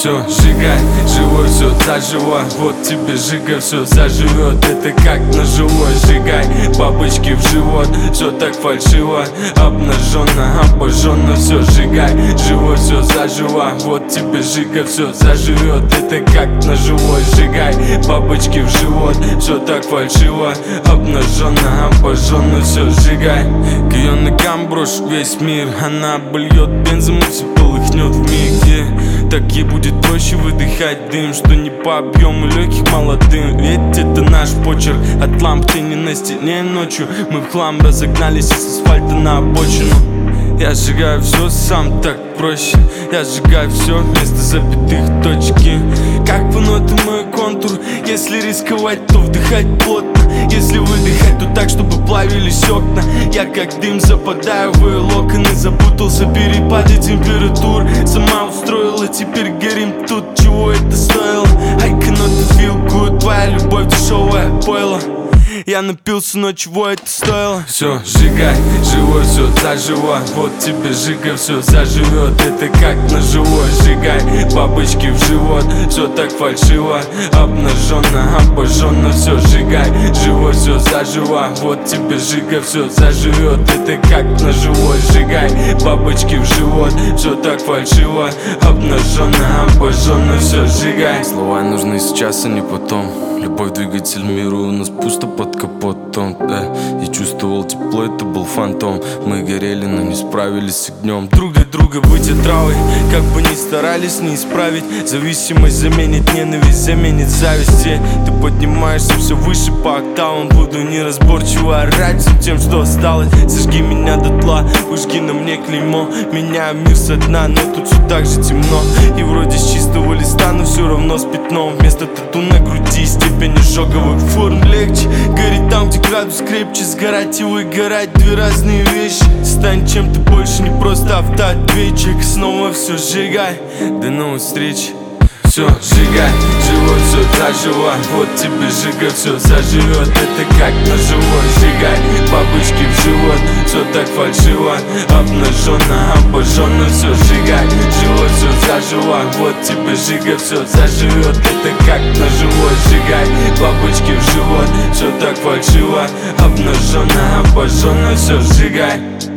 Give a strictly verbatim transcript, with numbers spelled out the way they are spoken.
Все, сжигай, живой, все заживо. Вот тебе жига, все заживет. Это как на живой, сжигай бабочки в живот. Все так фальшиво, обнаженно, обожженно. Все, сжигай, живой, все заживо. Вот тебе жига, все заживет. Это как на живой, сжигай бабочки в живот. Все так фальшиво, обнаженно, обожженно. Все, сжигай. К ее ногам брошь весь мир. Она обольет бензом и все полыхнет в миг. Так ей будет проще выдыхать дым, что не по объему легких молодым. Ведь это наш почерк от ламп тени на стене ночью. Мы в хлам разогнались из асфальта на обочину. Я сжигаю все сам, так проще. Я сжигаю все вместо запятых точки. Как выносит мой контур. Если рисковать, то вдыхать плотно. Если выдыхать, то так, чтобы плавились окна. Я как дым западаю в ее локоны. Запутался в перепаде температур. Сама устроила, теперь горим тут. Чего это стоило? I cannot feel good. Твоя любовь дешевая пойло. Я напился, но чего это стоило? Все, сжигай, живой, все заживо. Вот тебе жига, все заживет. Это как на живой, сжигай бабочки в живот. Все так фальшиво, обнаженно, обожженно. Все, сжигай, живой, все заживо. Вот тебе жига, все заживет. Это как на живой, сжигай бабочки в живот. Все так фальшиво, обнаженно, обожженно. Все, сжигай. Слова нужны сейчас, а не потом. Любовь, двигатель мира, у нас пусто под капотом, да. Я чувствовал тепло, это был фантом. Мы горели, но не справились с огнем. Друг для друга быть отравой. Как бы ни старались, не исправить. Зависимость заменит ненависть, заменит зависть. И ты поднимаешься все выше по октавам. Буду неразборчиво орать всем тем, что осталось. Сожги меня дотла, ужги на мне клеймо. Меняю мир со дна, но тут все так же темно. И вроде с чистого листа, но все равно с пятном. Вместо тату на груди степень ожоговых форм легче. Гореть там, где градус крепче. Сгорать и выгорать, две разные вещи. Стань чем-то больше, не просто автоответчик. Снова все сжигай, до новых встреч. Все, сжигай, живой, все заживо. Вот тебе жига, все заживет. Это как на живой, сжигай бабочки в живот. Все так фальшиво, обнаженно, обожженно. Все, сжигай, живой, все заживо. Вот тебе жига, все заживет. Это как на живой, сжигай бабочки в живот. Все так фальшиво, обнаженно, обожженно. Все, сжигай.